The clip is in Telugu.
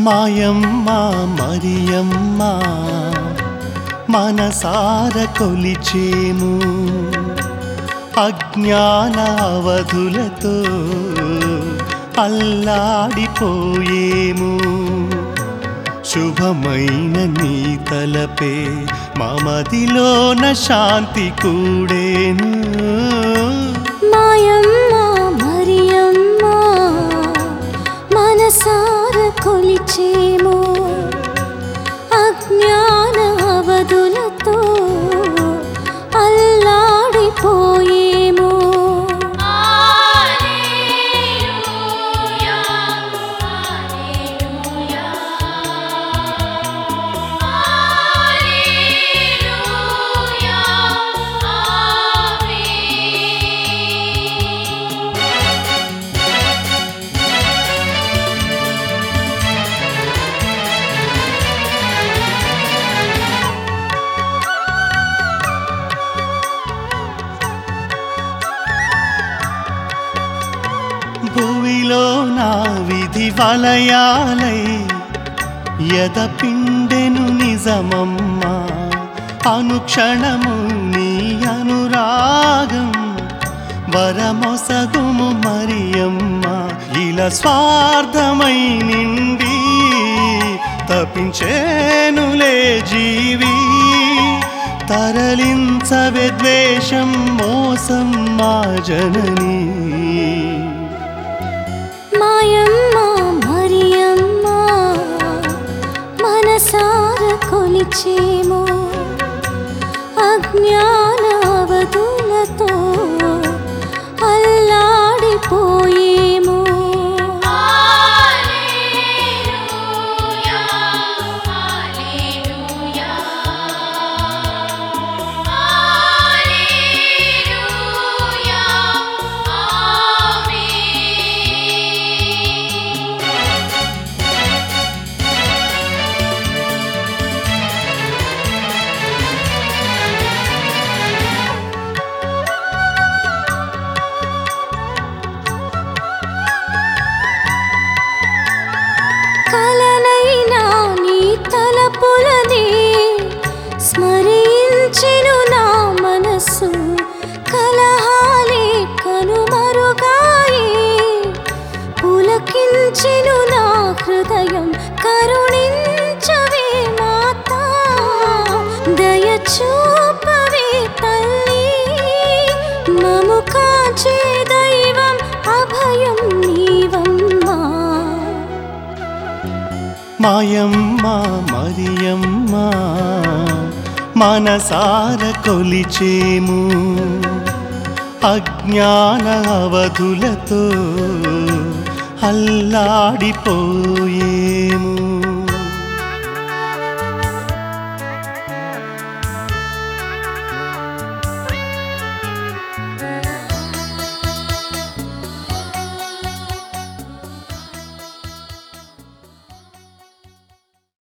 మాయమ్మ మరియమ్మ మనసార కొలిచేము, అజ్ఞాన అవధులతో అల్లాడిపోయేము. శుభమైన నీ తలపే మమదిలోన శాంతి కూడేను. మాయమ్మ మరియమ్మ మనసార కొలిచేము, అజ్ఞాన అవధులతో అల్లాడిపోయేము. భువిలో నా విధి వలయాలై యదపిండెను నిజమమ్మ, అనుక్షణము నీ అనురాగం వరమొసగుము మరియమ్మ. ఇలా స్వార్థమై నిండి తపించేనులే జీవి, తరలించవే ద్వేషం మోసం మా జననీ. మాయమ్మ మరియమ్మ మనసార కొలిచేము, అజ్ఞాన అవధులతో అల్లాడిపోయేము. కలనైనా నీ తలపులనే స్మరించెను నా మనస్సు, కలహాలే కనుమరుగాయి పులకించెను నా హృదయం. కరుణించవే మాతా, దయ చూపవే తల్లి, మము కాచే దైవం అభయం నీవమ్మా. మాయమ్మ మరియమ్మ మనసార కొలిచేము, అజ్ఞాన అవధులతో అల్లాడిపోయే